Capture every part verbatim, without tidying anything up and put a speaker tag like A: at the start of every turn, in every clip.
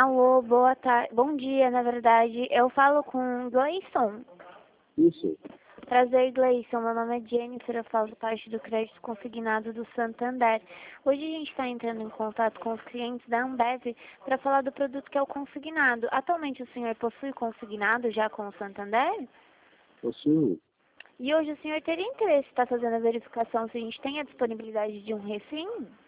A: Alô, boa tarde. Bom dia, na verdade. Eu falo com Gleison.
B: Isso.
A: Prazer, Gleison. Meu nome é Jennifer, eu faço parte do crédito consignado do Santander. Hoje a gente está entrando em contato com os clientes da Ambev para falar do produto que é o consignado. Atualmente o senhor possui consignado já com o Santander?
B: Possuo.
A: E hoje o senhor teria interesse em estar fazendo a verificação se a gente tem a disponibilidade de um refim?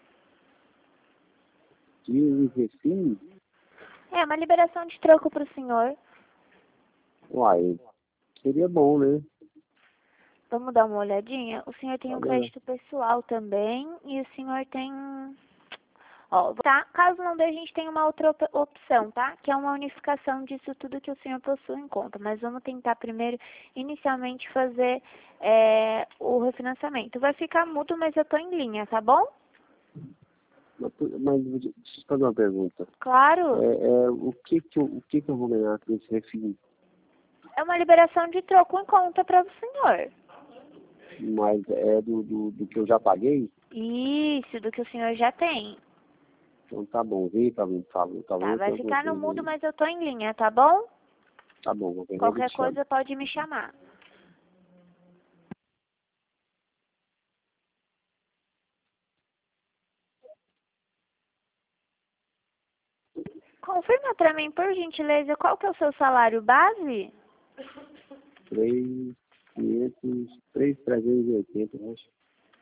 B: De um refim?
A: É, uma liberação de troco para o senhor.
B: Uai, seria bom, né?
A: Vamos dar uma olhadinha? O senhor tem um
B: Olha,
A: crédito pessoal também e o senhor tem... Ó, tá? Caso não dê, a gente tem uma outra op opção, tá? Que é uma unificação disso tudo que o senhor possui em conta. Mas vamos tentar primeiro, inicialmente, fazer é, o refinanciamento. Vai ficar mudo, mas eu tô em linha, tá bom?
B: mas, mas deixa eu fazer uma pergunta.
A: Claro.
B: É, é, o, que que eu, o que que eu vou ganhar com esse refim?
A: É uma liberação de troco em conta para o senhor.
B: Mas é do, do, do que eu já paguei?
A: Isso, do que o senhor já tem.
B: Então tá bom, vem pra mim, por favor. Tá
A: Tá,
B: bom,
A: vai
B: então
A: ficar no
B: vocês
A: mudo,
B: aí.
A: mas eu tô em linha, tá bom?
B: Tá bom, qualquer coisa eu
A: Qualquer
B: te chamo.
A: coisa pode me chamar. Confirma pra mim, por gentileza, qual que é o seu salário base?
B: Três, quinhentos, três, trezentos e oitenta, eu acho.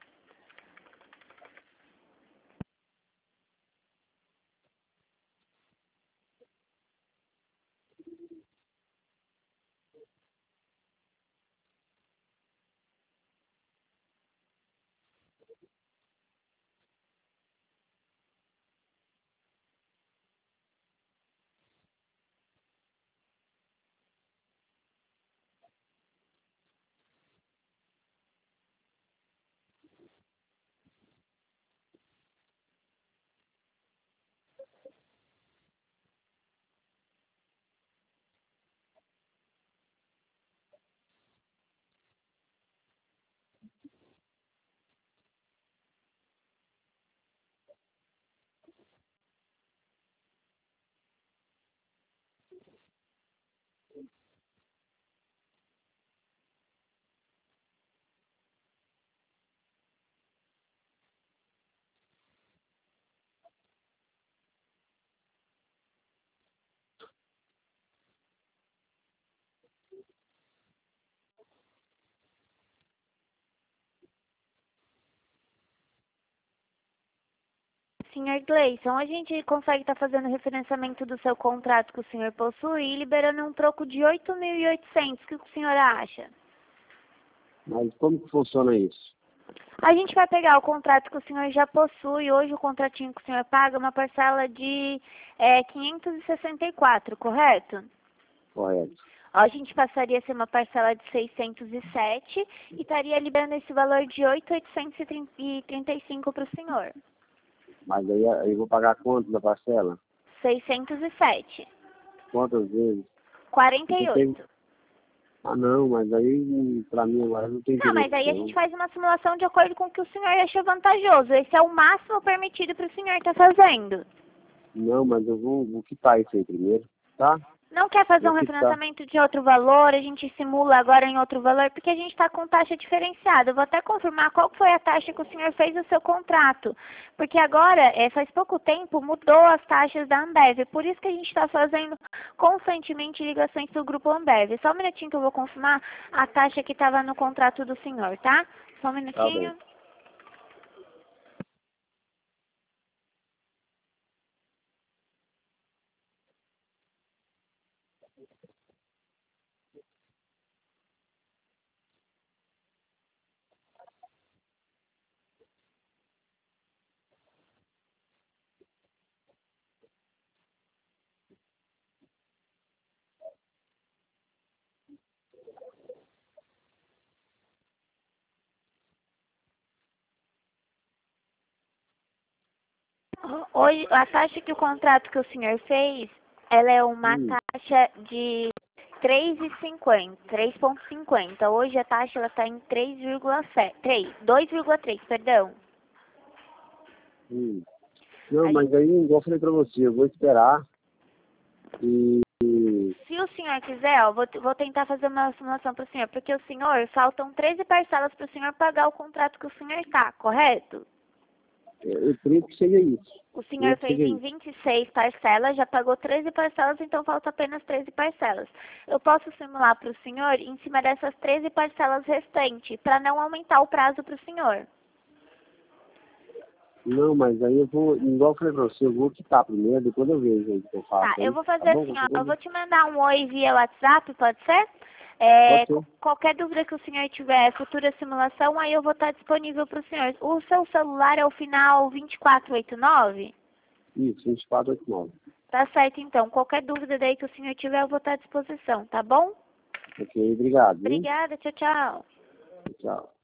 A: senhor Gleison, a gente consegue estar fazendo referenciamento do seu contrato que o senhor possui e liberando um troco de oito mil e oitocentos. O que o senhor acha?
B: Mas como que funciona isso?
A: A gente vai pegar o contrato que o senhor já possui. Hoje o contratinho que o senhor paga é uma parcela de é, quinhentos e sessenta e quatro, correto?
B: Correto.
A: A gente passaria a ser uma parcela de seiscentos e sete e estaria liberando esse valor de oito mil oitocentos e trinta e cinco para o senhor.
B: Mas aí, aí eu vou pagar quanto da parcela?
A: seiscentos e sete.
B: Quantas vezes?
A: quarenta e
B: Porque tem...
A: oito.
B: Ah, não, mas aí pra mim agora não tem
A: Não, mas
B: interesse,
A: aí a gente
B: não.
A: faz uma simulação de acordo com o que o senhor acha vantajoso. Esse é o máximo permitido para o senhor estar fazendo.
B: Não, mas eu vou, vou quitar isso aí primeiro, tá?
A: Não quer fazer
B: Vou
A: um
B: quitar.
A: refinanciamento de outro valor, a gente simula agora em outro valor, porque a gente está com taxa diferenciada. Eu vou até confirmar qual foi a taxa que o senhor fez no seu contrato. Porque agora, é, faz pouco tempo, mudou as taxas da Ambev. Por isso que a gente está fazendo constantemente ligações do grupo Ambev. Só um minutinho que eu vou confirmar a taxa que estava no contrato do senhor, tá? Só um
B: Tá bom.
A: minutinho. Hoje, a taxa que o contrato que o senhor fez, ela é uma
B: Hum,
A: taxa de três vírgula cinquenta, três vírgula cinquenta. Hoje a taxa ela está em três vírgula sete, três, dois vírgula três, perdão.
B: hum. Não,
A: A gente,
B: mas aí, igual eu falei pra você, eu vou esperar. E, e
A: Se o senhor quiser, ó, vou, vou tentar fazer uma simulação para o senhor, porque o senhor, faltam treze parcelas para o senhor pagar o contrato que o senhor está, correto?
B: eu creio que seja isso.
A: O
B: Eu
A: senhor
B: creio que
A: fez
B: seja
A: em
B: isso.
A: vinte e seis parcelas, já pagou treze parcelas, então falta apenas treze parcelas. Eu posso simular para o senhor em cima dessas treze parcelas restantes, para não aumentar o prazo para o senhor.
B: Não, mas aí eu vou, igual eu falei pra você, eu vou quitar primeiro, depois eu vejo aí o que eu faço.
A: Tá, eu
B: Aí,
A: vou
B: tá
A: fazer
B: bom?
A: assim, ó, eu vou te mandar um oi via WhatsApp, pode ser?
B: Pode
A: É,
B: ser.
A: co- qualquer dúvida que o senhor tiver, futura simulação, aí eu vou estar disponível para o senhor. O seu celular é o final vinte e quatro oitenta e nove?
B: Isso, vinte e quatro oitenta e nove.
A: Tá certo, então. Qualquer dúvida daí que o senhor tiver, eu vou estar à disposição, tá bom?
B: Ok, obrigado, hein?
A: Obrigada, tchau, tchau.
B: Tchau.